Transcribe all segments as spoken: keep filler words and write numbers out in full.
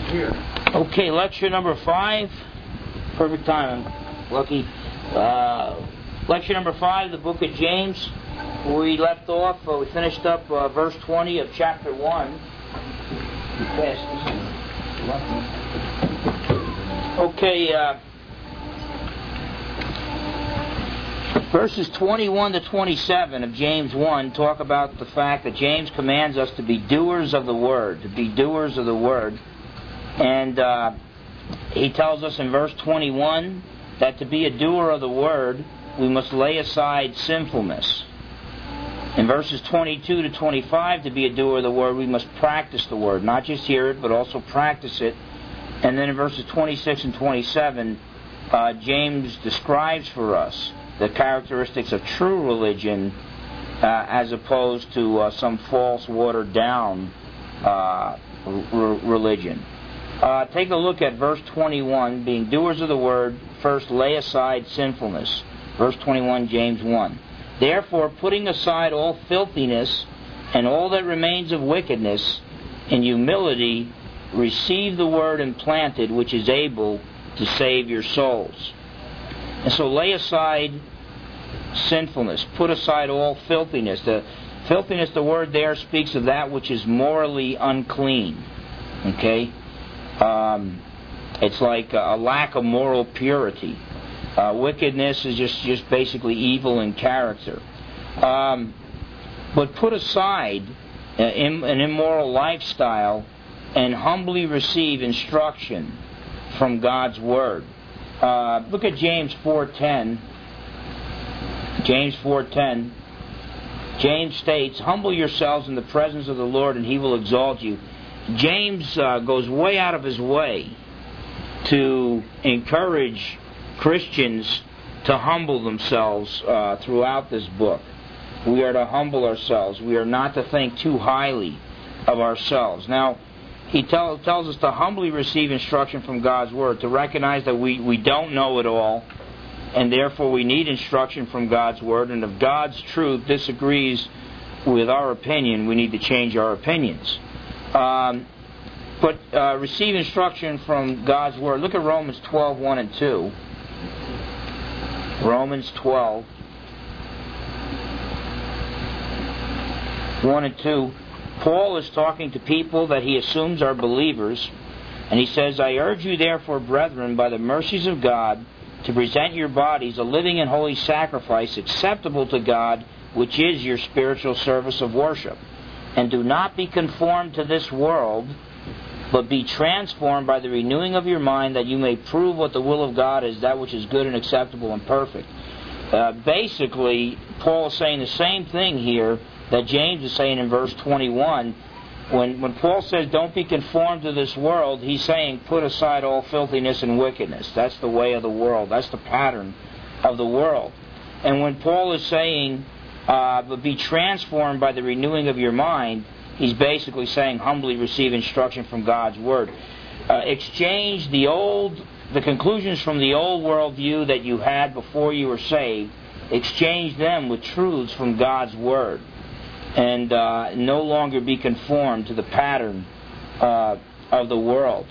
Here. Okay, lecture number five. Perfect timing. Lucky. Uh, lecture number five, the book of James. We left off, uh, we finished up uh, verse twenty of chapter one. Okay, uh, verses twenty-one to twenty-seven of James one talk about the fact that James commands us to be doers of the word, to be doers of the word. And uh, he tells us in verse twenty-one that to be a doer of the word, we must lay aside sinfulness. In verses twenty-two to twenty-five, to be a doer of the word, we must practice the word. Not just hear it, but also practice it. And then in verses twenty-six and twenty-seven, uh, James describes for us the characteristics of true religion uh, as opposed to uh, some false, watered-down uh, r- religion. Uh, take a look at verse twenty-one, being doers of the word, first lay aside sinfulness. Verse twenty-one, James one. Therefore, putting aside all filthiness and all that remains of wickedness, in humility receive the word implanted, which is able to save your souls. And so lay aside sinfulness. Put aside all filthiness. The filthiness, the word there speaks of that which is morally unclean. Okay? Um, it's like a lack of moral purity. Uh, wickedness is just, just basically evil in character. Um, but put aside uh, im- an immoral lifestyle and humbly receive instruction from God's Word. Uh, look at James four ten. James four ten. James states, humble yourselves in the presence of the Lord and He will exalt you. James uh, goes way out of his way to encourage Christians to humble themselves uh, throughout this book. We are to humble ourselves. We are not to think too highly of ourselves. Now, he tell, tells us to humbly receive instruction from God's Word, to recognize that we, we don't know it all, and therefore we need instruction from God's Word, and if God's truth disagrees with our opinion, we need to change our opinions. Um, but uh, receive instruction from God's Word. Look at Romans twelve, one and two. Romans twelve, one and two. Paul is talking to people that he assumes are believers, and he says, I urge you therefore, brethren, by the mercies of God, to present your bodies a living and holy sacrifice acceptable to God, which is your spiritual service of worship. And do not be conformed to this world, but be transformed by the renewing of your mind, that you may prove what the will of God is, that which is good and acceptable and perfect. Uh, basically, Paul is saying the same thing here that James is saying in verse twenty-one. When, when Paul says, don't be conformed to this world, he's saying, put aside all filthiness and wickedness. That's the way of the world. That's the pattern of the world. And when Paul is saying, uh, but be transformed by the renewing of your mind, he's basically saying, humbly receive instruction from God's Word. Uh, exchange the old, the conclusions from the old worldview that you had before you were saved, exchange them with truths from God's Word, and uh, no longer be conformed to the pattern uh, of the world.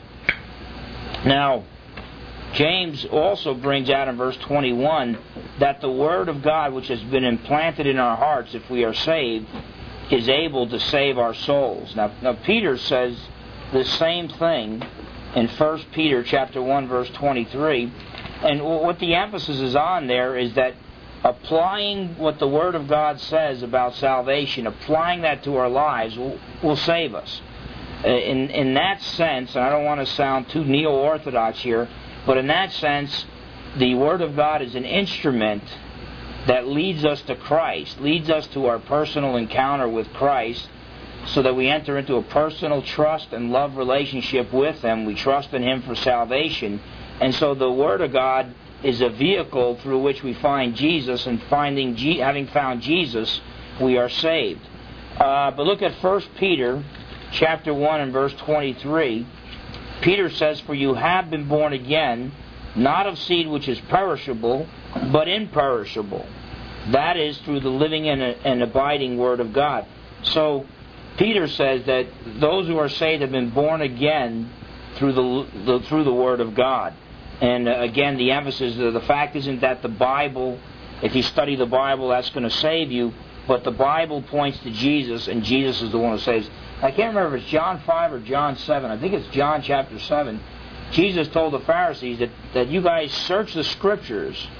Now, James also brings out in verse twenty-one that the Word of God, which has been implanted in our hearts if we are saved, is able to save our souls. Now, now Peter says the same thing in First Peter chapter one, verse twenty-three. And what the emphasis is on there is that applying what the Word of God says about salvation, applying that to our lives, will, will save us. In, in that sense, and I don't want to sound too neo-orthodox here, but in that sense, the Word of God is an instrument that leads us to Christ, leads us to our personal encounter with Christ, so that we enter into a personal trust and love relationship with Him. We trust in Him for salvation. And so the Word of God is a vehicle through which we find Jesus, and finding, having found Jesus, we are saved. Uh, but look at First Peter chapter one and verse twenty-three. Peter says, for you have been born again, not of seed which is perishable, but imperishable. That is through the living and, and abiding Word of God. So Peter says that those who are saved have been born again through the, the through the Word of God. And uh, again, the emphasis, uh, the fact isn't that the Bible, if you study the Bible, that's going to save you, but the Bible points to Jesus, and Jesus is the one who saves. I can't remember if it's John five or John seven. I think it's John chapter seven. Jesus told the Pharisees that, that you guys search the Scriptures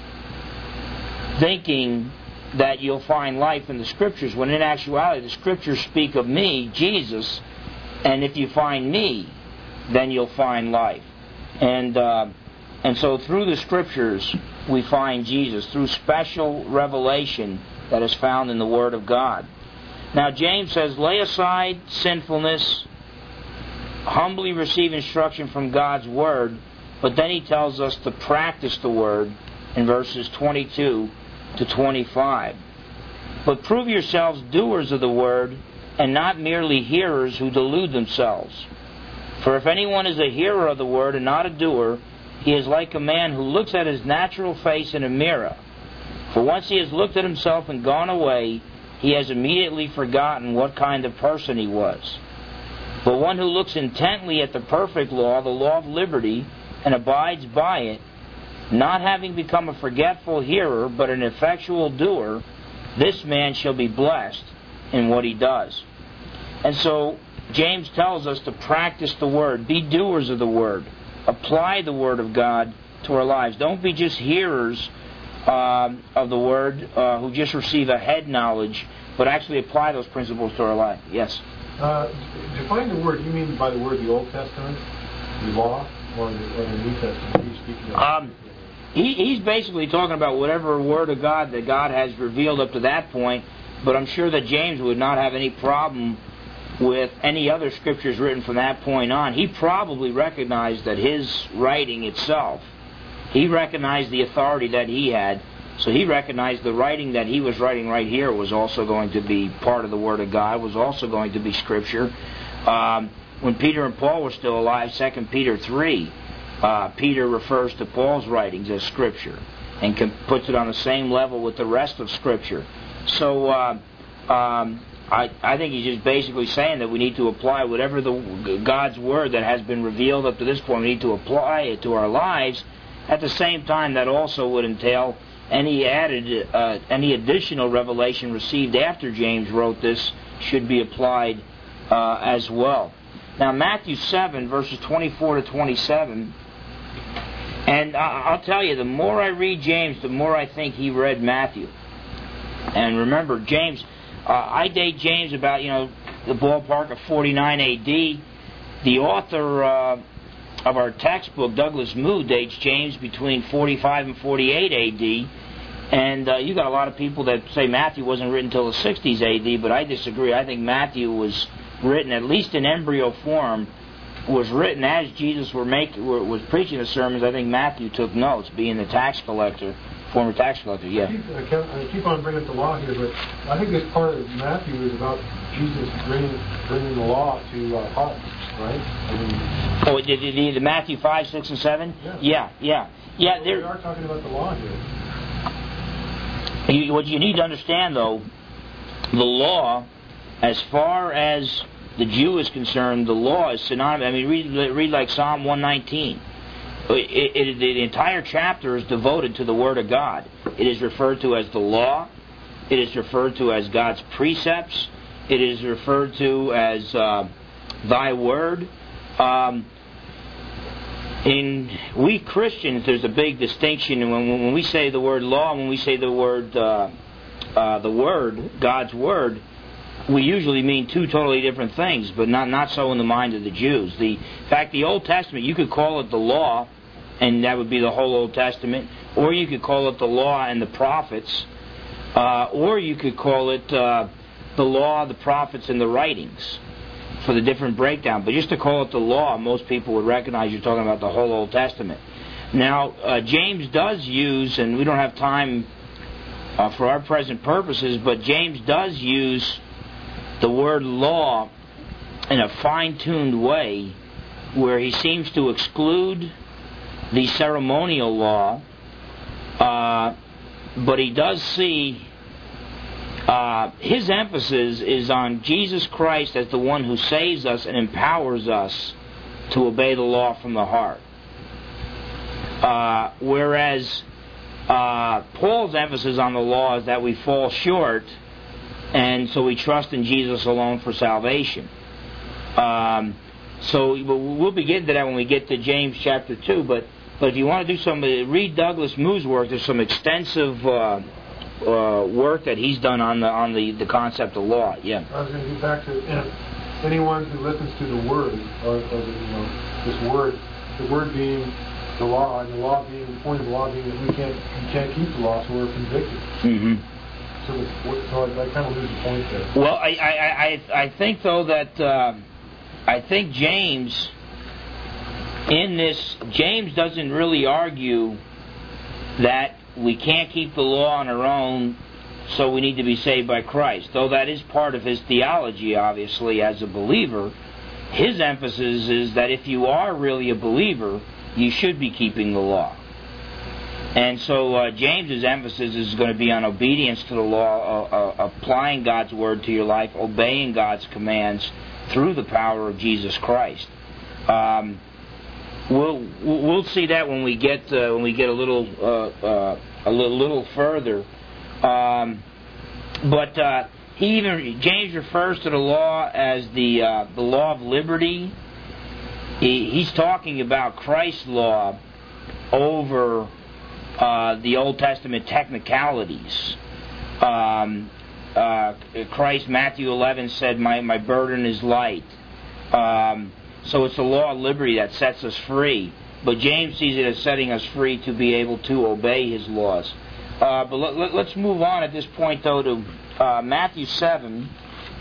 thinking that you'll find life in the Scriptures, when in actuality the Scriptures speak of me, Jesus, and if you find me, then you'll find life. And uh, and so through the Scriptures we find Jesus, through special revelation that is found in the Word of God. Now James says, lay aside sinfulness, humbly receive instruction from God's Word, but then he tells us to practice the Word in verses twenty-two to twenty-five. But prove yourselves doers of the Word, and not merely hearers who delude themselves. For if anyone is a hearer of the Word and not a doer, he is like a man who looks at his natural face in a mirror. For once he has looked at himself and gone away, he has immediately forgotten what kind of person he was. But one who looks intently at the perfect law, the law of liberty, and abides by it, not having become a forgetful hearer, but an effectual doer, this man shall be blessed in what he does. And so, James tells us to practice the Word. Be doers of the Word. Apply the Word of God to our lives. Don't be just hearers uh, of the Word uh, who just receive a head knowledge, but actually apply those principles to our life. Yes? Uh, define the Word. You mean by the Word the Old Testament, the law, or the, or the New Testament? Are you speaking of? Um, he, he's basically talking about whatever Word of God that God has revealed up to that point, but I'm sure that James would not have any problem with any other scriptures written from that point on. He probably recognized that his writing itself, he recognized the authority that he had, so he recognized the writing that he was writing right here was also going to be part of the Word of God, was also going to be Scripture. Um, when Peter and Paul were still alive, Second Peter three, uh, Peter refers to Paul's writings as Scripture and can, puts it on the same level with the rest of Scripture. So uh, um, I, I think he's just basically saying that we need to apply whatever the God's Word that has been revealed up to this point, we need to apply it to our lives. At the same time, that also would entail any added, uh, any additional revelation received after James wrote this should be applied uh, as well. Now, Matthew seven, verses twenty-four to twenty-seven, and I'll tell you, the more I read James, the more I think he read Matthew. And remember, James, uh, I date James about, you know, the ballpark of forty-nine A D. The author uh, of our textbook, Douglas Moo, dates James between forty-five and forty-eight A D. And uh, you got a lot of people that say Matthew wasn't written until the sixties A D, but I disagree. I think Matthew was written, at least in embryo form, was written as Jesus were make, were, was preaching the sermons. I think Matthew took notes, being the tax collector, former tax collector. Yeah. I keep, I keep, I keep on bringing up the law here, but I think this part of Matthew is about Jesus bringing bringing the law to our hearts, right? I mean, oh, did, did, did Matthew five, six, and seven? Yeah, yeah, yeah. yeah well, we are talking about the law here. You, what you need to understand, though, the law, as far as the Jew is concerned, the law is synonymous. I mean, read, read like Psalm one nineteen. It, it, the entire chapter is devoted to the Word of God. It is referred to as the law. It is referred to as God's precepts. It is referred to as uh, Thy Word. Um, in we Christians, there's a big distinction when, when we say the word law, when we say the word uh, uh, the Word, God's Word. We usually mean two totally different things, but not not so in the mind of the Jews. The in fact, the Old Testament, you could call it the law, and that would be the whole Old Testament, or you could call it the law and the prophets, uh, or you could call it uh, the law, the prophets, and the writings for the different breakdown. But just to call it the law, most people would recognize you're talking about the whole Old Testament. Now, uh, James does use, and we don't have time uh, for our present purposes, but James does use the word law in a fine-tuned way where he seems to exclude the ceremonial law, uh, but he does see uh, his emphasis is on Jesus Christ as the one who saves us and empowers us to obey the law from the heart. Uh, whereas uh, Paul's emphasis on the law is that we fall short, and so we trust in Jesus alone for salvation. Um, so we'll be getting to that when we get to James chapter two, but but if you want to do some, read Douglas Moo's work. There's some extensive uh, uh, work that he's done on the on the, the concept of law. Yeah. I was going to get back to you know, anyone who listens to the word, or, or the, you know, this word, the word being the law, and the law being the point of the law being that we can't we can't keep the law, so we're convicted. Mm-hmm. So, the, so I, I kind of lose the point there. Well, I I I, I think though that uh, I think James in this James doesn't really argue that we can't keep the law on our own, so we need to be saved by Christ. Though that is part of his theology, obviously, as a believer, his emphasis is that if you are really a believer, you should be keeping the law. And so uh, James's emphasis is going to be on obedience to the law, uh, uh, applying God's word to your life, obeying God's commands through the power of Jesus Christ. Um, we'll we'll see that when we get uh, when we get a little uh, uh, a little, little further. Um, but uh, he even James refers to the law as the uh, the law of liberty. He, he's talking about Christ's law over uh, the Old Testament technicalities. Um, uh, Christ, Matthew eleven said, "My my burden is light." Um, so it's the law of liberty that sets us free. But James sees it as setting us free to be able to obey his laws. Uh, but let, let, let's move on at this point, though, to uh, Matthew seven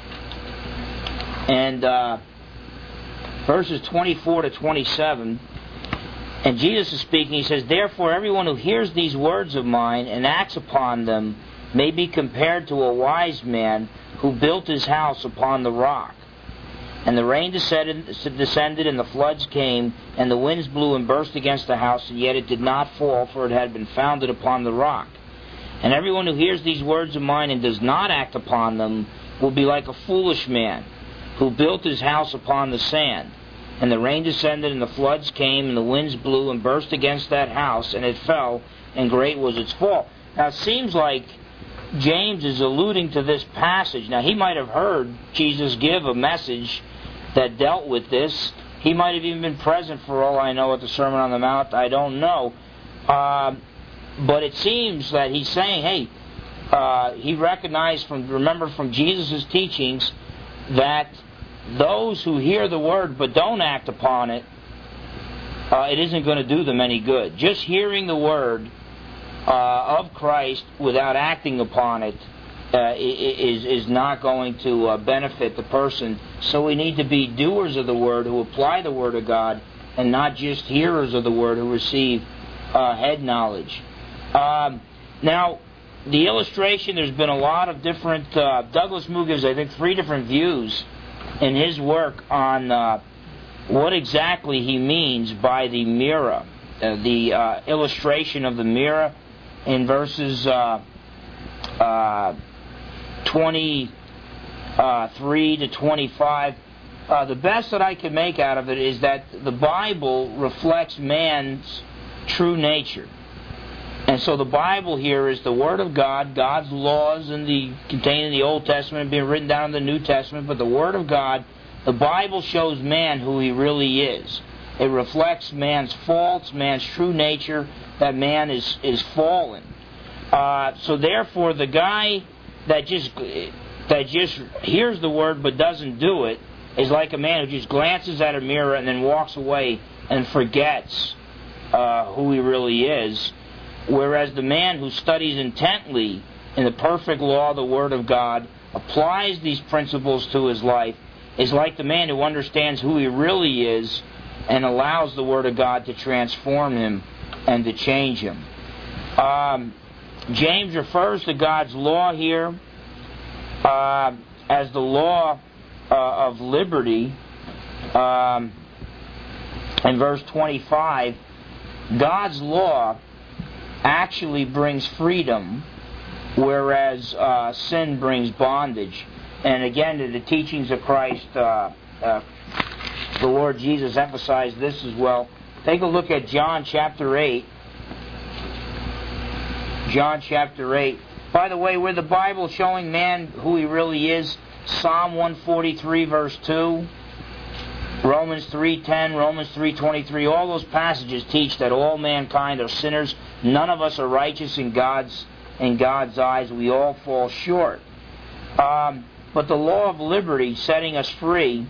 and uh, verses twenty-four to twenty-seven. And Jesus is speaking. He says, "Therefore, everyone who hears these words of mine and acts upon them may be compared to a wise man who built his house upon the rock. And the rain descended, descended, and the floods came, and the winds blew and burst against the house, and yet it did not fall, for it had been founded upon the rock. And everyone who hears these words of mine and does not act upon them will be like a foolish man who built his house upon the sand. And the rain descended, and the floods came, and the winds blew and burst against that house, and it fell, and great was its fall." Now, it seems like James is alluding to this passage. Now, he might have heard Jesus give a message that dealt with this. He might have even been present, for all I know, at the Sermon on the Mount. I don't know. Uh, but it seems that he's saying, hey, uh, he recognized from, remember from Jesus' teachings, that those who hear the word but don't act upon it, uh, it isn't going to do them any good. Just hearing the word uh, of Christ without acting upon it uh, is is not going to uh, benefit the person. So we need to be doers of the word who apply the word of God, and not just hearers of the word who receive uh, head knowledge. Um, now, the illustration, there's been a lot of different... Uh, Douglas Moo gives, I think, three different views in his work on uh, what exactly he means by the mirror, uh, the uh, illustration of the mirror in verses uh, uh, twenty-three to twenty-five. Uh, the best that I can make out of it is that the Bible reflects man's true nature. And so the Bible here is the Word of God, God's laws in the, contained in the Old Testament, being written down in the New Testament, but the Word of God, the Bible shows man who he really is. It reflects man's faults, man's true nature, that man is, is fallen. Uh, so therefore, the guy that just that just hears the Word but doesn't do it is like a man who just glances at a mirror and then walks away and forgets uh, who he really is. Whereas the man who studies intently in the perfect law, the Word of God, applies these principles to his life, is like the man who understands who he really is and allows the Word of God to transform him and to change him. Um, James refers to God's law here uh, as the law uh, of liberty. Um, in verse twenty-five, God's law actually brings freedom, whereas uh, sin brings bondage. And again, the teachings of Christ uh, uh, the Lord Jesus emphasized this as well. Take a look at John chapter eight. John chapter eight. By the way, where the Bible showing man who he really is, Psalm one forty-three verse two, Romans three ten, Romans three twenty-three, all those passages teach that all mankind are sinners. None of us are righteous in God's in God's eyes. We all fall short. Um, but the law of liberty setting us free.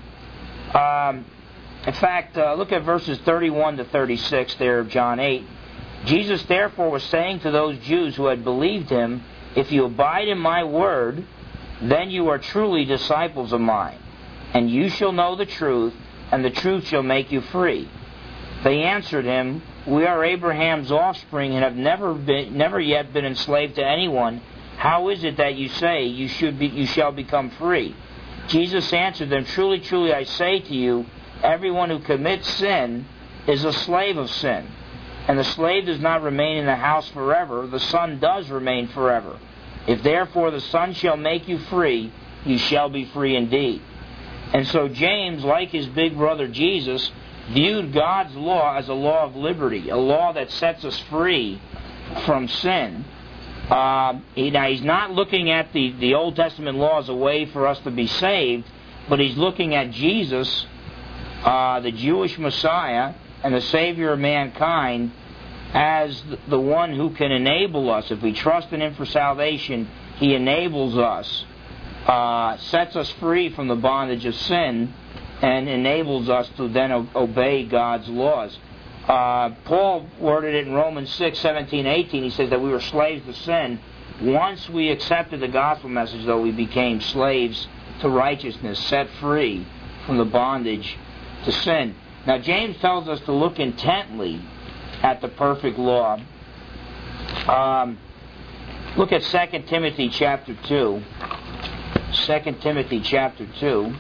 Um, in fact, uh, look at verses thirty-one to thirty-six there of John eight. Jesus therefore was saying to those Jews who had believed him, "If you abide in my word, then you are truly disciples of mine, and you shall know the truth, and the truth shall make you free." They answered him, "We are Abraham's offspring and have never been, never yet been enslaved to anyone. How is it that you say you should be, you shall become free?" Jesus answered them, "Truly, truly, I say to you, everyone who commits sin is a slave of sin. And the slave does not remain in the house forever, the Son does remain forever. If therefore the Son shall make you free, you shall be free indeed." And so James, like his big brother Jesus, viewed God's law as a law of liberty, a law that sets us free from sin. Uh, he, now he's not looking at the, the Old Testament law as a way for us to be saved, but he's looking at Jesus, uh, the Jewish Messiah, and the Savior of mankind, as the one who can enable us. If we trust in him for salvation, he enables us, uh, sets us free from the bondage of sin, and enables us to then o- obey God's laws. Uh, Paul worded it in Romans six, seventeen, eighteen. He says that we were slaves to sin. Once we accepted the gospel message, though, we became slaves to righteousness, set free from the bondage to sin. Now, James tells us to look intently at the perfect law. Um, look at Second Timothy chapter two. Second Timothy chapter two.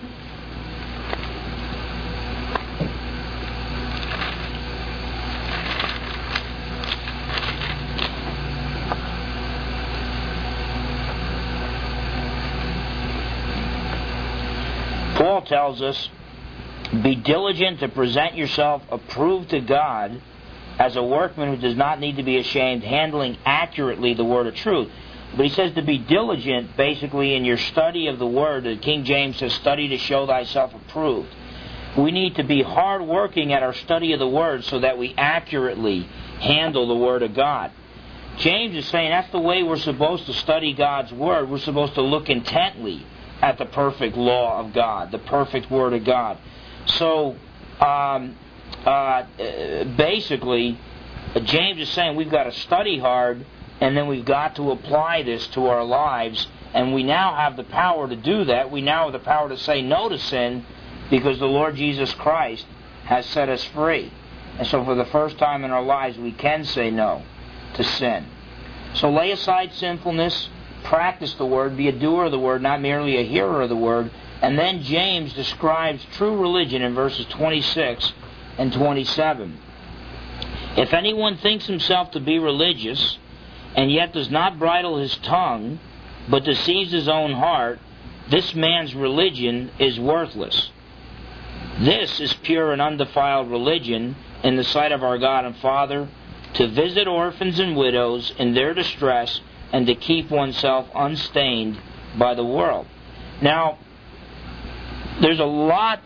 Paul tells us, "Be diligent to present yourself approved to God as a workman who does not need to be ashamed, handling accurately the word of truth." But he says to be diligent, basically, in your study of the word. The King James says, "Study to show thyself approved." We need to be hard-working at our study of the word so that we accurately handle the word of God. James is saying that's the way we're supposed to study God's word. We're supposed to look intently at the perfect law of God, the perfect word of God. So, um, uh, basically, James is saying we've got to study hard, and then we've got to apply this to our lives. And we now have the power to do that. We now have the power to say no to sin because the Lord Jesus Christ has set us free. And so for the first time in our lives, we can say no to sin. So lay aside sinfulness, practice the word, be a doer of the word, not merely a hearer of the word. And then James describes true religion in verses twenty-six and twenty-seven. "If anyone thinks himself to be religious, and yet does not bridle his tongue, but deceives his own heart, this man's religion is worthless. This is pure and undefiled religion in the sight of our God and Father, to visit orphans and widows in their distress, and to keep oneself unstained by the world." Now, there's a lot,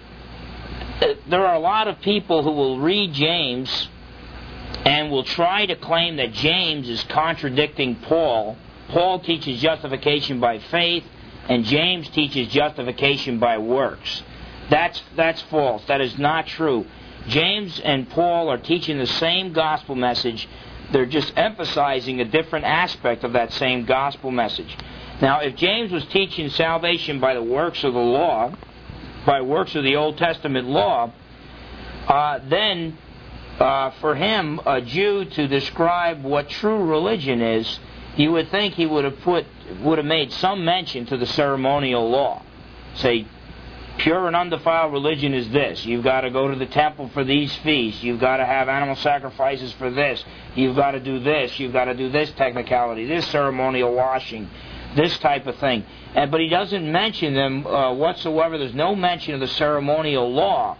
there are a lot of people who will read James and will try to claim that James is contradicting Paul. Paul teaches justification by faith, and James teaches justification by works. That's that's false. That is not true. James and Paul are teaching the same gospel message. They're just emphasizing a different aspect of that same gospel message. Now, if James was teaching salvation by the works of the law, by works of the Old Testament law, uh, then uh, for him, a Jew, to describe what true religion is, you would think he would have put, would have made some mention to the ceremonial law. Say, pure and undefiled religion is this. You've got to go to the temple for these feasts. You've got to have animal sacrifices for this. You've got to do this. You've got to do this technicality, this ceremonial washing, this type of thing. And, but he doesn't mention them uh, whatsoever. There's no mention of the ceremonial law.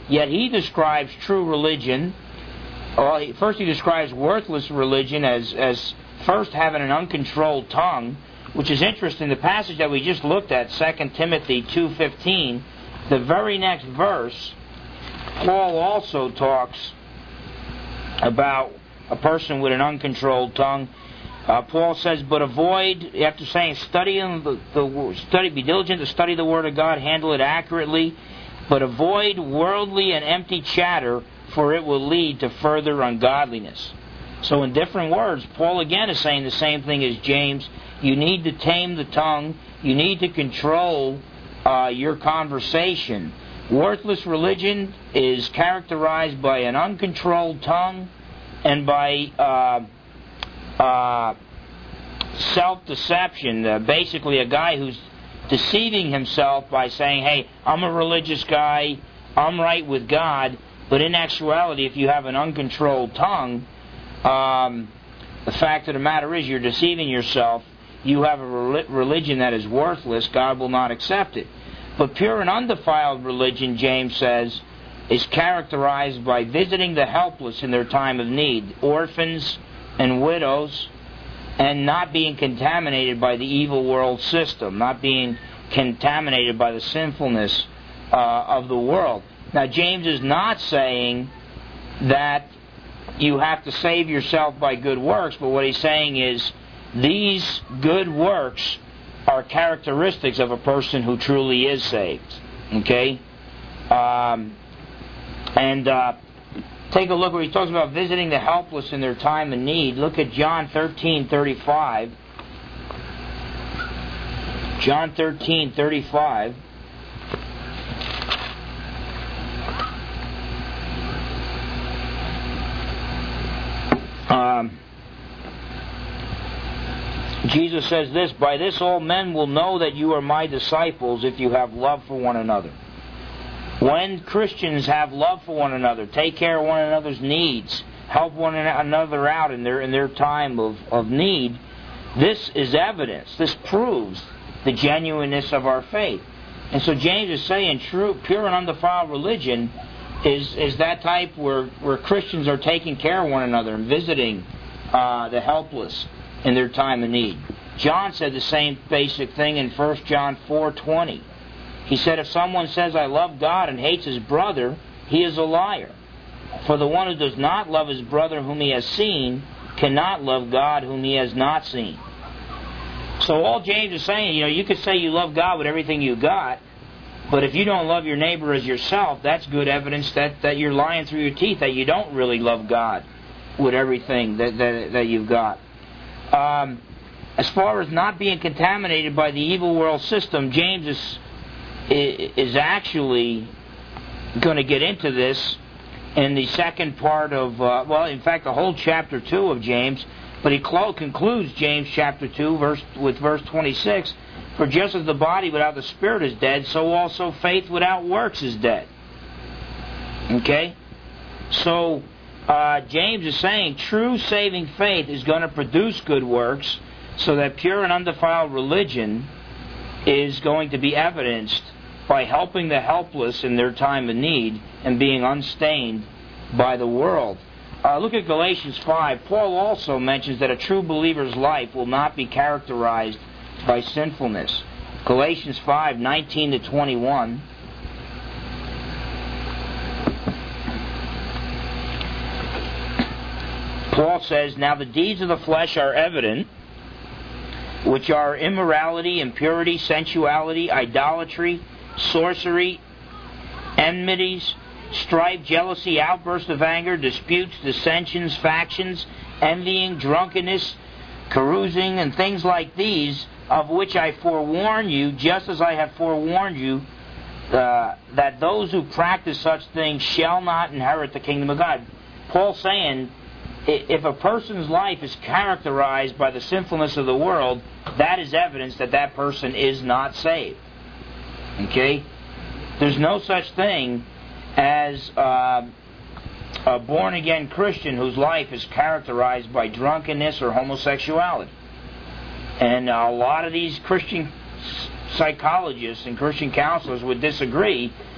Yet he describes true religion. Well, he, first he describes worthless religion as, as first having an uncontrolled tongue, which is interesting. The passage that we just looked at, Second Timothy two fifteen, the very next verse, Paul also talks about a person with an uncontrolled tongue. Uh, Paul says, but avoid, after saying, study, the, the, study, be diligent to study the Word of God, handle it accurately, but avoid worldly and empty chatter, for it will lead to further ungodliness. So in different words, Paul again is saying the same thing as James. You need to tame the tongue. You need to control uh, your conversation. Worthless religion is characterized by an uncontrolled tongue and by uh, uh, self-deception. Uh, basically, a guy who's deceiving himself by saying, hey, I'm a religious guy, I'm right with God, but in actuality, if you have an uncontrolled tongue, um, the fact of the matter is you're deceiving yourself. You have a religion that is worthless. God will not accept it. But pure and undefiled religion, James says, is characterized by visiting the helpless in their time of need, orphans and widows, and not being contaminated by the evil world system, not being contaminated by the sinfulness uh, of the world. Now, James is not saying that you have to save yourself by good works, but what he's saying is these good works are characteristics of a person who truly is saved. Okay? Um, and uh, take a look where he talks about visiting the helpless in their time of need. Look at John thirteen thirty-five. John thirteen thirty-five. Um, Jesus says this, by this all men will know that you are my disciples if you have love for one another. When Christians have love for one another, take care of one another's needs, help one another out in their in their time of, of need, this is evidence. This proves the genuineness of our faith. And so James is saying true, pure and undefiled religion is is that type where, where Christians are taking care of one another and visiting uh, the helpless in their time of need. John said the same basic thing in First John four twenty. He said, if someone says, I love God and hates his brother, he is a liar. For the one who does not love his brother whom he has seen cannot love God whom he has not seen. So all James is saying, you know, you could say you love God with everything you got, but if you don't love your neighbor as yourself, that's good evidence that, that you're lying through your teeth, that you don't really love God with everything that, that, that you've got. Um, as far as not being contaminated by the evil world system, James is is actually going to get into this in the second part of, uh, well, in fact, the whole chapter two of James. But he clo- concludes James chapter two verse with verse twenty-six. For just as the body without the spirit is dead, so also faith without works is dead. Okay? So uh, James is saying true saving faith is going to produce good works, so that pure and undefiled religion is going to be evidenced by helping the helpless in their time of need and being unstained by the world. Uh, look at Galatians five. Paul also mentions that a true believer's life will not be characterized by sinfulness. Galatians five nineteen to twenty-one. Paul says, now the deeds of the flesh are evident, which are immorality, impurity, sensuality, idolatry, sorcery, enmities, strife, jealousy, outbursts of anger, disputes, dissensions, factions, envying, drunkenness, carousing, and things like these, of which I forewarn you, just as I have forewarned you, uh, that those who practice such things shall not inherit the kingdom of God. Paul's saying, if a person's life is characterized by the sinfulness of the world, that is evidence that that person is not saved. Okay? There's no such thing as uh, a born-again Christian whose life is characterized by drunkenness or homosexuality. And a lot of these Christian psychologists and Christian counselors would disagree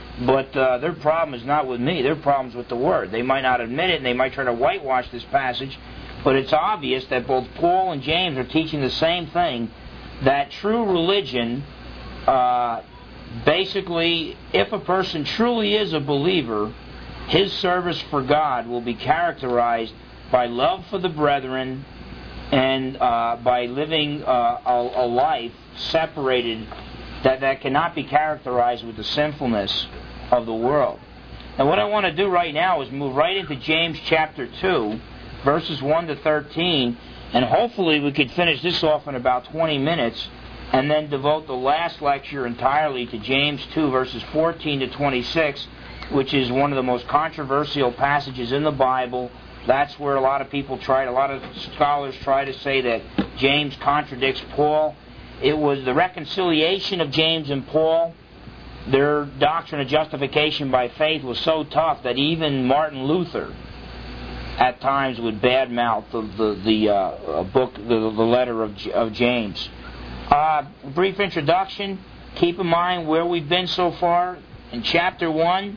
But uh, their problem is not with me. Their problem is with the Word. They might not admit it, and they might try to whitewash this passage, but it's obvious that both Paul and James are teaching the same thing, that true religion, uh, basically, if a person truly is a believer, his service for God will be characterized by love for the brethren and uh, by living uh, a, a life separated, that, that cannot be characterized with the sinfulness of the world. Now what I want to do right now is move right into James chapter two, verses one to thirteen, and hopefully we could finish this off in about twenty minutes, and then devote the last lecture entirely to James two, verses fourteen to twenty-six, which is one of the most controversial passages in the Bible. That's where a lot of people try, a lot of scholars try to say that James contradicts Paul. It was the reconciliation of James and Paul. Their doctrine of justification by faith was so tough that even Martin Luther at times would badmouth the the, the uh, book, the, the letter of, of James. Uh, brief introduction. Keep in mind where we've been so far. In chapter one,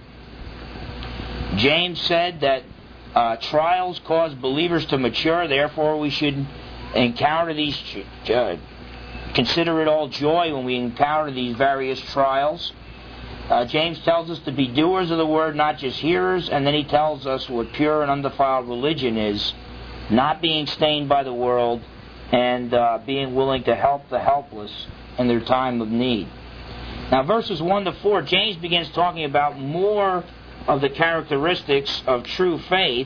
James said that uh, trials cause believers to mature. Therefore, we should encounter these, uh, consider it all joy when we encounter these various trials. Uh, James tells us to be doers of the word, not just hearers, and then he tells us what pure and undefiled religion is, not being stained by the world, and uh, being willing to help the helpless in their time of need. Now, verses one to four, James begins talking about more of the characteristics of true faith.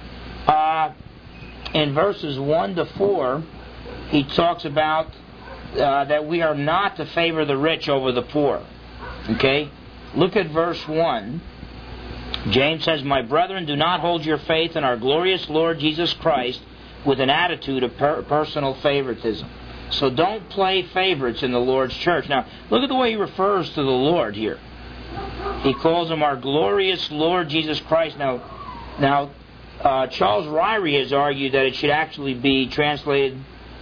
Uh, in verses one to four, he talks about uh, that we are not to favor the rich over the poor. Okay? Look at verse one. James says, "My brethren, do not hold your faith in our glorious Lord Jesus Christ with an attitude of per- personal favoritism." So don't play favorites in the Lord's church. Now, look at the way he refers to the Lord here. He calls him our glorious Lord Jesus Christ. Now, now uh, Charles Ryrie has argued that it should actually be translated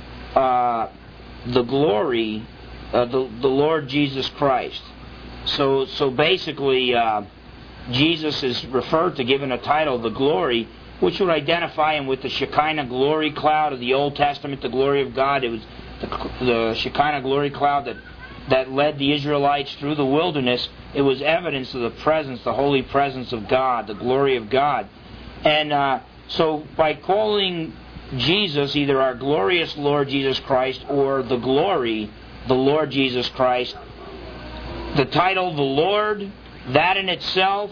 uh, the glory of the, the Lord Jesus Christ. So, so basically, uh, Jesus is referred to, given a title, the glory, which would identify him with the Shekinah glory cloud of the Old Testament, the glory of God. It was the, the Shekinah glory cloud that, that led the Israelites through the wilderness. It was evidence of the presence, the holy presence of God, the glory of God. And uh, so by calling Jesus either our glorious Lord Jesus Christ or the glory, the Lord Jesus Christ, the title, the Lord, that in itself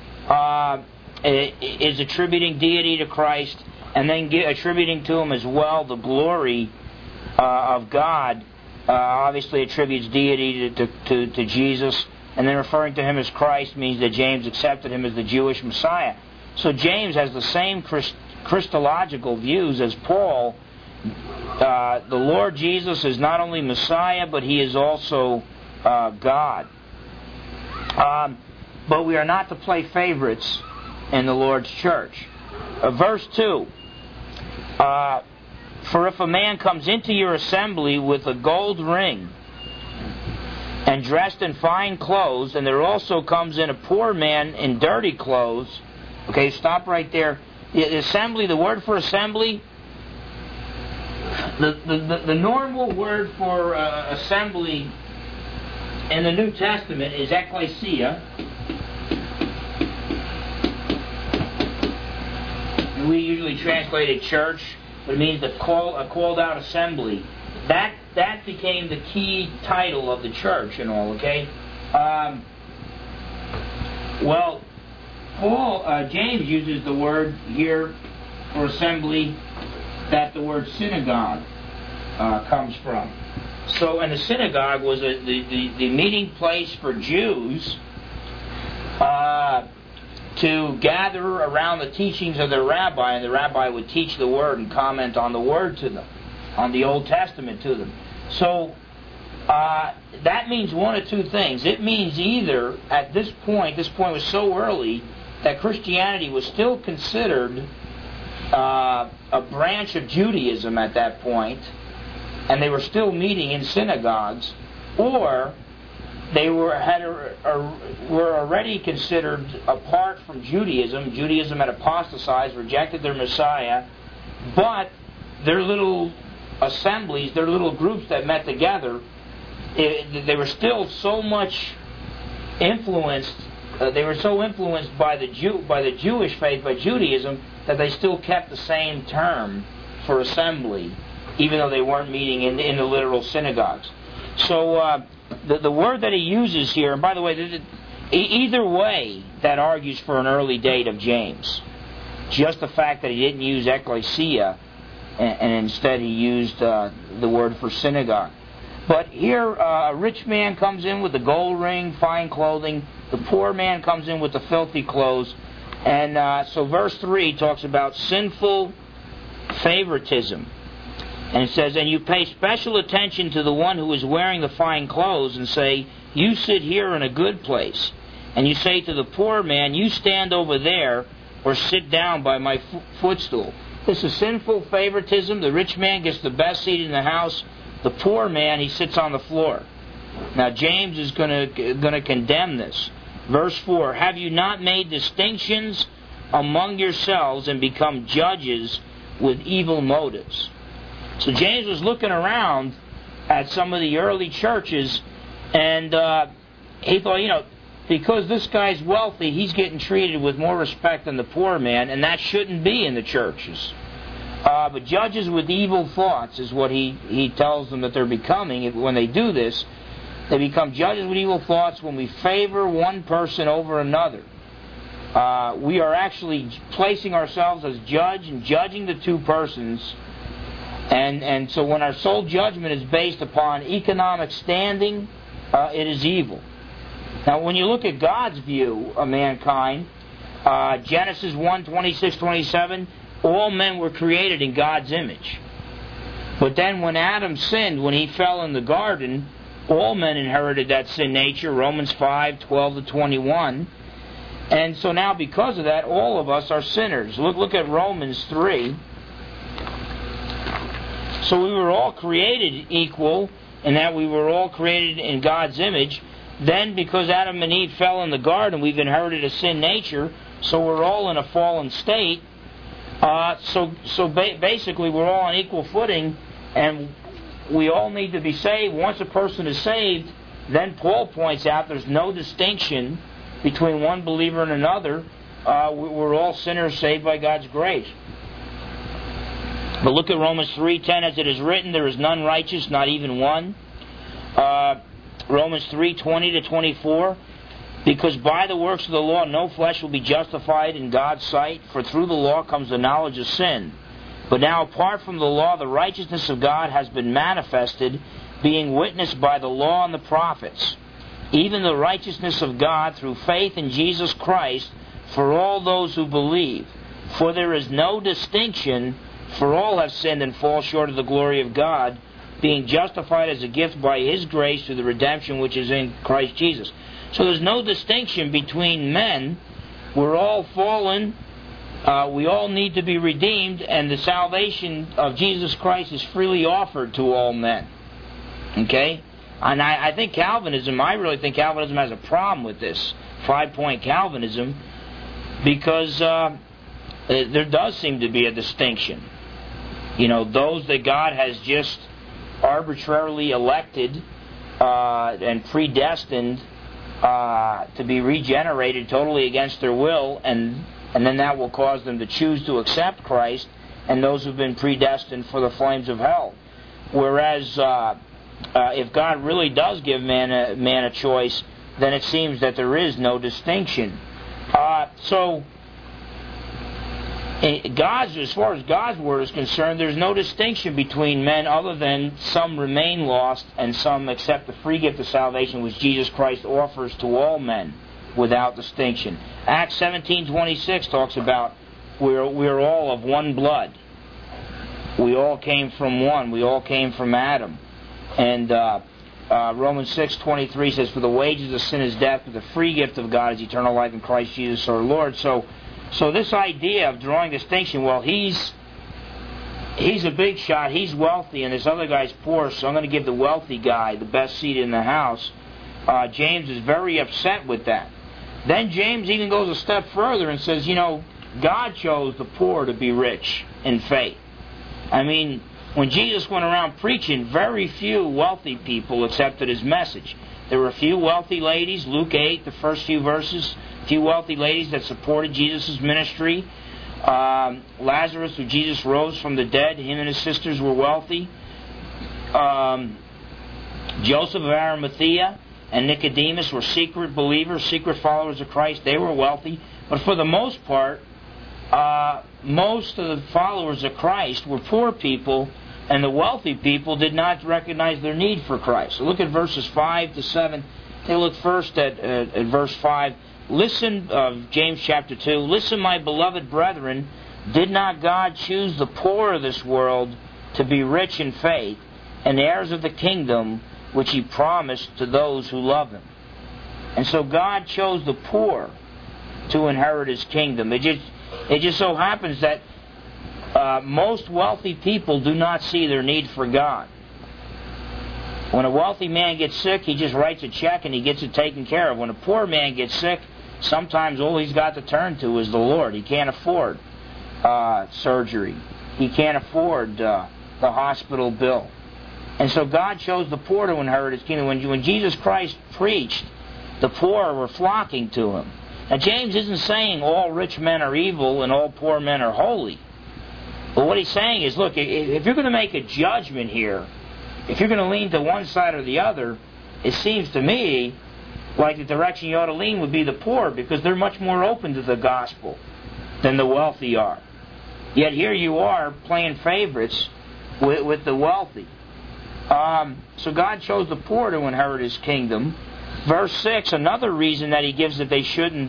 uh, is attributing deity to Christ, and then attributing to him as well the glory uh, of God, uh, obviously attributes deity to, to, to Jesus, and then referring to him as Christ means that James accepted him as the Jewish Messiah. So James has the same Christ, Christological views as Paul. Uh, the Lord Jesus is not only Messiah, but he is also Uh, God. Um, but we are not to play favorites in the Lord's church. Uh, verse two. Uh, "For if a man comes into your assembly with a gold ring and dressed in fine clothes, and there also comes in a poor man in dirty clothes." Okay, stop right there. The assembly, the word for assembly, the, the, the, the normal word for uh, assembly in the New Testament is ecclesia. And we usually translate it church, but it means the call, a called out assembly. That that became the key title of the church and all, okay? Um, well, Paul, uh, James uses the word here for assembly that the word synagogue uh, comes from. So, and the synagogue was a, the, the, the meeting place for Jews uh, to gather around the teachings of their rabbi, and the rabbi would teach the Word and comment on the Word to them, on the Old Testament to them. So, uh, that means one of two things. It means either, at this point, this point was so early, that Christianity was still considered uh, a branch of Judaism at that point, and they were still meeting in synagogues, or they were had a, a, were already considered apart from Judaism. Judaism had apostatized, rejected their Messiah, but their little assemblies, their little groups that met together, it, they were still so much influenced. Uh, they were so influenced by the Jew, by the Jewish faith, by Judaism, that they still kept the same term for assembly, even though they weren't meeting in, in the literal synagogues. So uh, the the word that he uses here, and by the way, th- th- either way, that argues for an early date of James. Just the fact that he didn't use ecclesia, and, and instead he used uh, the word for synagogue. But here, uh, a rich man comes in with the gold ring, fine clothing. The poor man comes in with the filthy clothes. And uh, so verse three talks about sinful favoritism. And it says, and you pay special attention to the one who is wearing the fine clothes and say, you sit here in a good place. And you say to the poor man, you stand over there or sit down by my f- footstool. This is sinful favoritism. The rich man gets the best seat in the house. The poor man, he sits on the floor. Now James is going to going to condemn this. Verse four, have you not made distinctions among yourselves and become judges with evil motives? So James was looking around at some of the early churches, and uh, he thought, you know, because this guy's wealthy, he's getting treated with more respect than the poor man, and that shouldn't be in the churches. Uh, but judges with evil thoughts is what he, he tells them that they're becoming. When they do this, they become judges with evil thoughts when we favor one person over another. Uh, we are actually placing ourselves as judge and judging the two persons. And, and so when our sole judgment is based upon economic standing, uh, it is evil. Now when you look at God's view of mankind, uh, Genesis one, twenty-six, twenty-seven, all men were created in God's image. But then when Adam sinned, when he fell in the garden, all men inherited that sin nature, Romans five, twelve to twenty-one. And so now because of that, all of us are sinners. Look, look at Romans three. So we were all created equal in that we were all created in God's image. Then because Adam and Eve fell in the garden, we've inherited a sin nature, so we're all in a fallen state. Uh, so so ba- basically we're all on equal footing, and we all need to be saved. Once a person is saved, then Paul points out there's no distinction between one believer and another. Uh, we're all sinners saved by God's grace. But look at Romans three ten, as it is written, there is none righteous, not even one. Uh, Romans three twenty to twenty-four, because by the works of the law no flesh will be justified in God's sight, for through the law comes the knowledge of sin. But now apart from the law, the righteousness of God has been manifested, being witnessed by the law and the prophets, even the righteousness of God through faith in Jesus Christ for all those who believe. For there is no distinction, for all have sinned and fall short of the glory of God, being justified as a gift by His grace through the redemption which is in Christ Jesus. So there's no distinction between men. We're all fallen. Uh, we all need to be redeemed, and the salvation of Jesus Christ is freely offered to all men. Okay? And I, I think Calvinism, I really think Calvinism has a problem with this, five-point Calvinism, because uh, there does seem to be a distinction. You know, those that God has just arbitrarily elected uh, and predestined uh, to be regenerated totally against their will, and and then that will cause them to choose to accept Christ, and those who've been predestined for the flames of hell. Whereas uh, uh, if God really does give man a, man a choice, then it seems that there is no distinction. Uh, so, God's, as far as God's word is concerned, there's no distinction between men other than some remain lost and some accept the free gift of salvation which Jesus Christ offers to all men without distinction. Acts seventeen twenty-six talks about we're, we're all of one blood. We all came from one. We all came from Adam. And uh, uh, Romans six twenty-three says, for the wages of sin is death, but the free gift of God is eternal life in Christ Jesus our Lord. So So this idea of drawing distinction, well, he's he's a big shot, he's wealthy, and this other guy's poor, so I'm going to give the wealthy guy the best seat in the house. Uh, James is very upset with that. Then James even goes a step further and says, you know, God chose the poor to be rich in faith. I mean, when Jesus went around preaching, very few wealthy people accepted his message. There were a few wealthy ladies, Luke eight, the first few verses, a few wealthy ladies that supported Jesus' ministry. Um, Lazarus, who Jesus rose from the dead, him and his sisters were wealthy. Um, Joseph of Arimathea and Nicodemus were secret believers, secret followers of Christ. They were wealthy. But for the most part, uh, most of the followers of Christ were poor people, and the wealthy people did not recognize their need for Christ. So look at verses five to seven. Take a look first at, uh, at verse five. Listen, of uh, James chapter two, listen, my beloved brethren, did not God choose the poor of this world to be rich in faith, and heirs of the kingdom which he promised to those who love him? And so God chose the poor to inherit his kingdom. It just, it just so happens that uh, most wealthy people do not see their need for God. When a wealthy man gets sick, he just writes a check and he gets it taken care of. When a poor man gets sick, sometimes all he's got to turn to is the Lord. He can't afford uh, surgery. He can't afford uh, the hospital bill. And so God chose the poor to inherit his kingdom. When, when Jesus Christ preached, the poor were flocking to him. Now James isn't saying all rich men are evil and all poor men are holy. But what he's saying is, look, if you're going to make a judgment here, if you're going to lean to one side or the other, it seems to me like the direction you ought to lean would be the poor, because they're much more open to the gospel than the wealthy are. Yet here you are playing favorites with, with the wealthy. Um, so God chose the poor to inherit his kingdom. Verse six, another reason that he gives that they shouldn't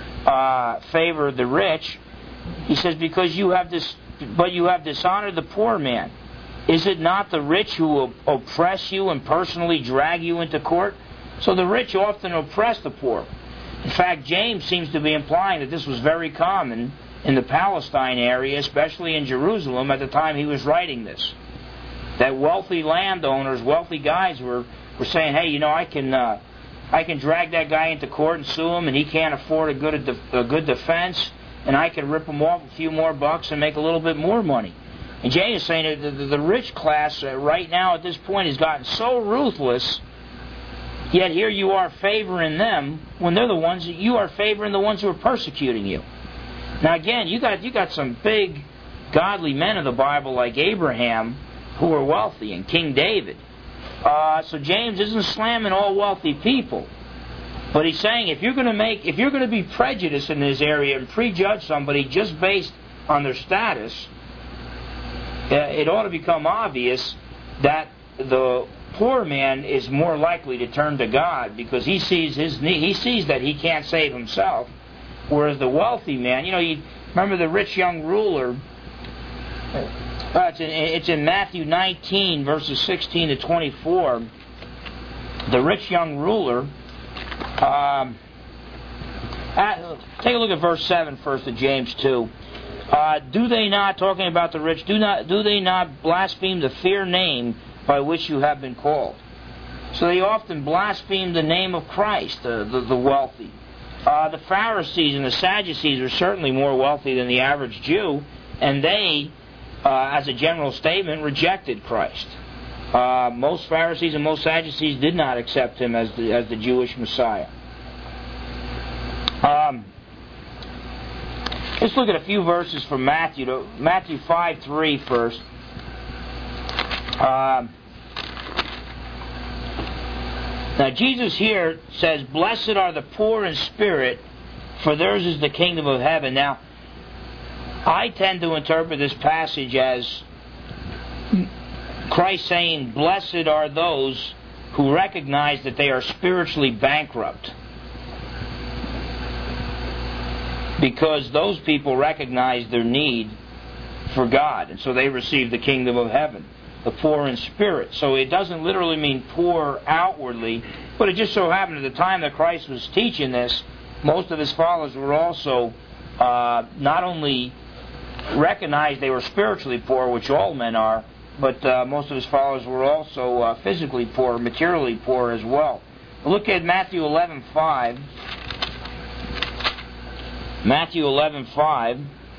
uh, favor the rich, he says, because you have this, but you have dishonored the poor man. Is it not the rich who oppress you and personally drag you into court? So the rich often oppress the poor. In fact, James seems to be implying that this was very common in the Palestine area, especially in Jerusalem at the time he was writing this. That wealthy landowners, wealthy guys were, were saying, hey, you know, I can uh, I can drag that guy into court and sue him, and he can't afford a good a good defense, and I can rip him off a few more bucks and make a little bit more money. And James is saying that the, the rich class uh, right now at this point has gotten so ruthless, yet here you are favoring them when they're the ones that you are favoring the ones who are persecuting you. Now again, you got you got some big godly men of the Bible like Abraham who were wealthy, and King David. Uh, so James isn't slamming all wealthy people, but he's saying if you're going to make, if you're going to be prejudiced in this area and prejudge somebody just based on their status, uh, it ought to become obvious that the poor man is more likely to turn to God because he sees his need, he sees that he can't save himself, whereas the wealthy man, you know, you remember the rich young ruler. Uh, it's, in, it's in Matthew nineteen, verses sixteen to twenty-four. The rich young ruler. Um, at, take a look at verse seven first of James two. Uh, do they not, talking about the rich, do not do they not blaspheme the fair name by which you have been called? So they often blaspheme the name of Christ, the, the, the wealthy. Uh, the Pharisees and the Sadducees are certainly more wealthy than the average Jew, and they, Uh, as a general statement, rejected Christ. Uh, most Pharisees and most Sadducees did not accept him as the, as the Jewish Messiah. Um, let's look at a few verses from Matthew. To, Matthew five three first. Uh, now Jesus here says, "Blessed are the poor in spirit, for theirs is the kingdom of heaven." Now, I tend to interpret this passage as Christ saying, blessed are those who recognize that they are spiritually bankrupt. Because those people recognize their need for God, and so they receive the kingdom of heaven. The poor in spirit. So it doesn't literally mean poor outwardly, but it just so happened at the time that Christ was teaching this, most of his followers were also uh, not only recognized they were spiritually poor, which all men are, but uh, most of his followers were also uh, physically poor, materially poor as well. Look at Matthew eleven five. Matthew eleven five.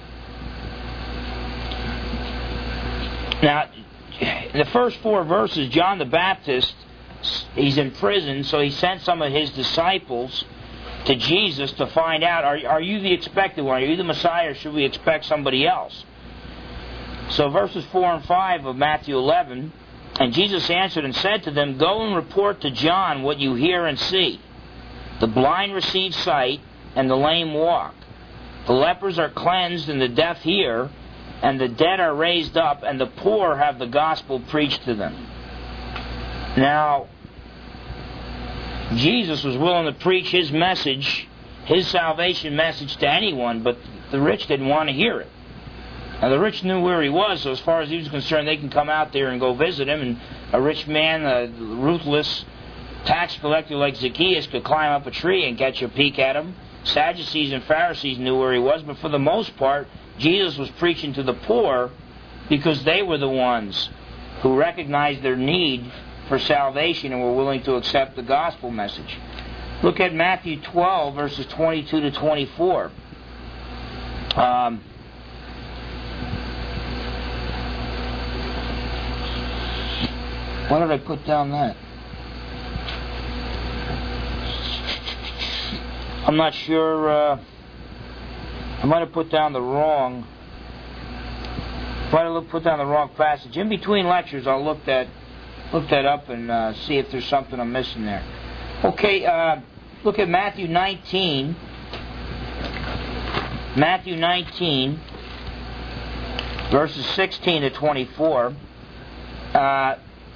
Now, the first four verses, John the Baptist, he's in prison, so he sent some of his disciples to Jesus to find out, are, are you the expected one? Are you the Messiah, or should we expect somebody else? So verses four and five of Matthew eleven, and Jesus answered and said to them, Go and report to John what you hear and see. The blind receive sight, and the lame walk. The lepers are cleansed, and the deaf hear, and the dead are raised up, and the poor have the gospel preached to them. Now, Jesus was willing to preach His message, His salvation message to anyone, but the rich didn't want to hear it. Now, the rich knew where He was, so as far as He was concerned, they can come out there and go visit Him, and a rich man, a ruthless tax collector like Zacchaeus could climb up a tree and catch a peek at Him. Sadducees and Pharisees knew where He was, but for the most part, Jesus was preaching to the poor because they were the ones who recognized their need for salvation and were willing to accept the gospel message. Look at Matthew twelve, verses twenty-two to twenty-four. Um, why did I put down that? I'm not sure. Uh, I might have put down the wrong. Might have put down the wrong passage. In between lectures, I'll look that look that up and uh, see if there's something I'm missing there. Okay, uh, look at Matthew nineteen. Matthew nineteen, verses sixteen to twenty-four. Uh,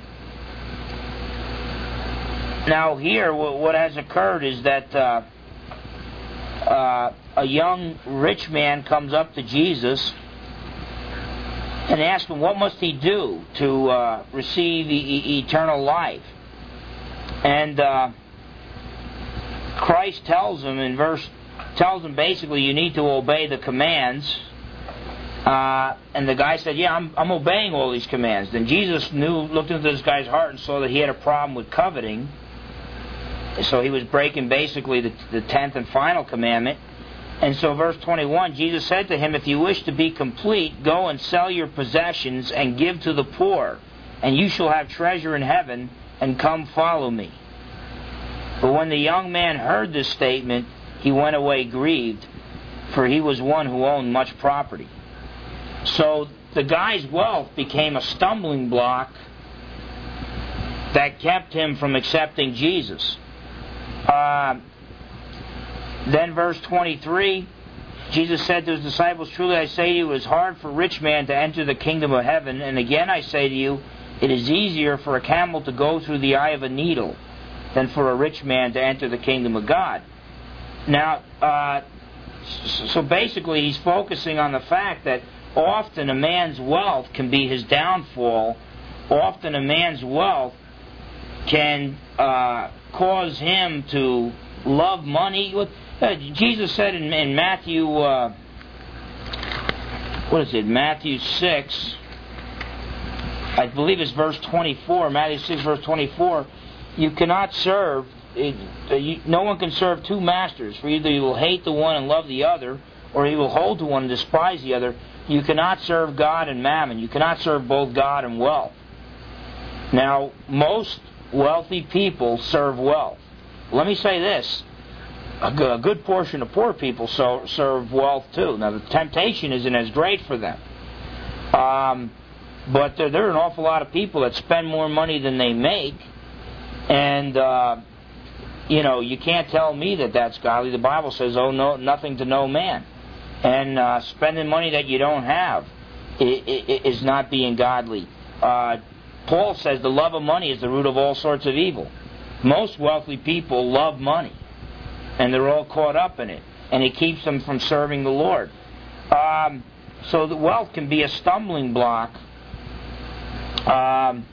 now here, what has occurred is that uh, uh, a young rich man comes up to Jesus and asks Him, what must he do to uh, receive e- e- eternal life? And uh, Christ tells him in verse, tells him basically, you need to obey the commands. Uh, and the guy said, yeah, I'm, I'm obeying all these commands. Then Jesus knew, looked into this guy's heart and saw that he had a problem with coveting. So he was breaking basically the, the tenth and final commandment. And so verse twenty-one, Jesus said to him, if you wish to be complete, go and sell your possessions and give to the poor, and you shall have treasure in heaven, and come follow me. But when the young man heard this statement, he went away grieved, for he was one who owned much property. So the guy's wealth became a stumbling block that kept him from accepting Jesus. Uh, then verse twenty-three, Jesus said to His disciples, truly I say to you, it is hard for a rich man to enter the kingdom of heaven. And again I say to you, it is easier for a camel to go through the eye of a needle than for a rich man to enter the kingdom of God. Now, uh, so basically he's focusing on the fact that often a man's wealth can be his downfall. Often a man's wealth can uh, cause him to love money. Uh, Jesus said in, in Matthew, uh, what is it, Matthew six, I believe it's verse twenty-four, Matthew six, verse twenty-four, you cannot serve, it, uh, you, no one can serve two masters, for either you will hate the one and love the other, or you will hold to one and despise the other. You cannot serve God and mammon. You cannot serve both God and wealth. Now, most wealthy people serve wealth. Let me say this. A good, a good portion of poor people so, serve wealth too. Now, the temptation isn't as great for them. Um, but there, there are an awful lot of people that spend more money than they make. And, uh, you know, you can't tell me that that's godly. The Bible says, oh, no, nothing to no man. And uh, spending money that you don't have is not being godly. Uh, Paul says the love of money is the root of all sorts of evil. Most wealthy people love money, and they're all caught up in it, and it keeps them from serving the Lord. Um, so the wealth can be a stumbling block. Um,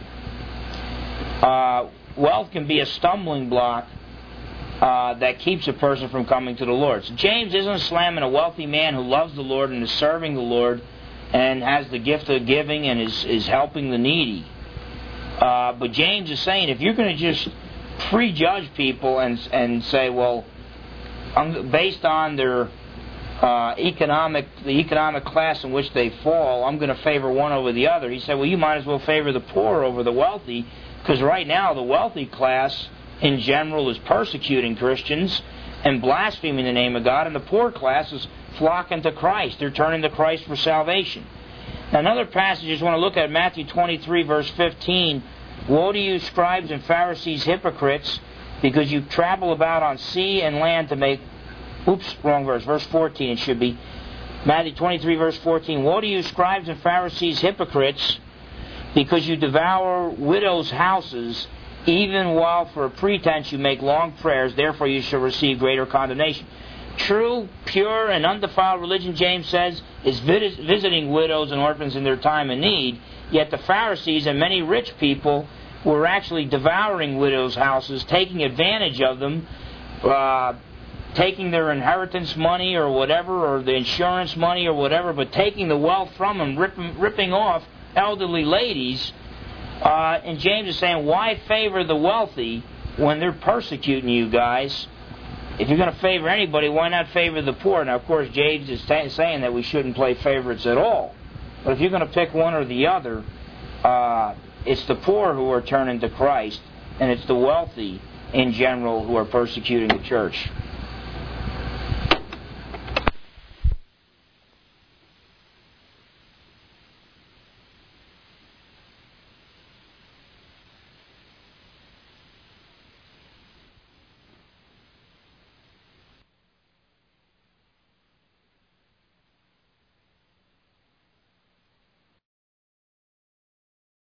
uh, wealth can be a stumbling block uh, that keeps a person from coming to the Lord. So James isn't slamming a wealthy man who loves the Lord and is serving the Lord and has the gift of giving and is, is helping the needy. Uh, but James is saying, if you're going to just prejudge people and and say, well, based on their uh, economic the economic class in which they fall, I'm going to favor one over the other. He said, well, you might as well favor the poor over the wealthy, because right now the wealthy class in general is persecuting Christians and blaspheming the name of God, and the poor class is flocking to Christ. They're turning to Christ for salvation. Now, another passage I just want to look at, Matthew twenty-three, verse fifteen. Woe to you, scribes and Pharisees, hypocrites, because you travel about on sea and land to make... Oops, wrong verse. Verse fourteen it should be. Matthew twenty-three, verse fourteen. Woe to you, scribes and Pharisees, hypocrites, because you devour widows' houses, even while for a pretense you make long prayers, therefore you shall receive greater condemnation. True, pure, and undefiled religion, James says, is visiting widows and orphans in their time of need, yet the Pharisees and many rich people were actually devouring widows' houses, taking advantage of them, uh, taking their inheritance money or whatever, or the insurance money or whatever, but taking the wealth from them, ripping, ripping off elderly ladies. Uh, and James is saying, why favor the wealthy when they're persecuting you guys? If you're going to favor anybody, why not favor the poor? Now, of course, James is t- saying that we shouldn't play favorites at all. But if you're going to pick one or the other, uh, it's the poor who are turning to Christ, and it's the wealthy in general who are persecuting the church.